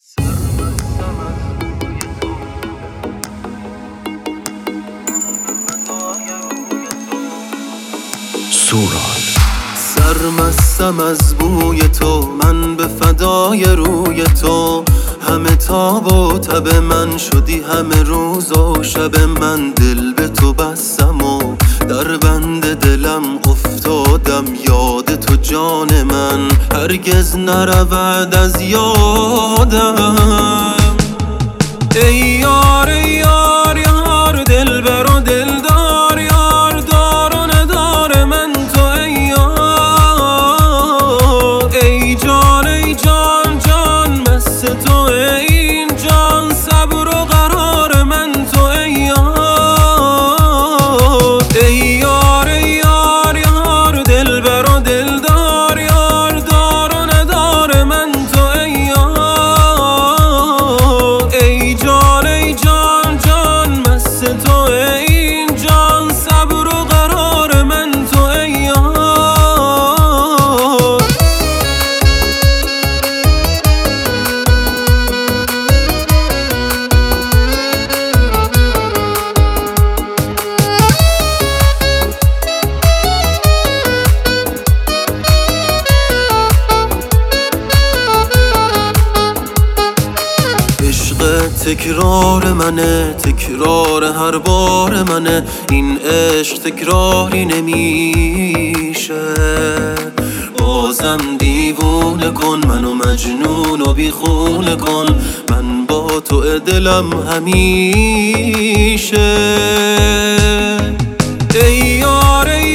سرمستم از بوی تو، من به فدای روی تو. همه تاب و تب من شدی، همه روز و شب من دل به تو بستم و در بند دلم افتادم. یاد تو جان من هرگز نرود از یادم. ای یار ای یار یار، دلبر و دلدار یار، دار و ندار من تو ای یار. ای جان ای جان جان، مست تو این جان، صبر و قرار من تو ای یار. ای یار ای یار یار، دلبر و دلدار یار، دار و ندار من تو ای یار. ای جان ای جان جان، مست تو این جان، صبر و قرار من تو ای یار. تکرار منه، تکرار هر بار منه، این عشق تکراری نمیشه. بازم دیوونه کن منو، مجنون و بیخونه کن، من با تو دلم همیشه. ای یار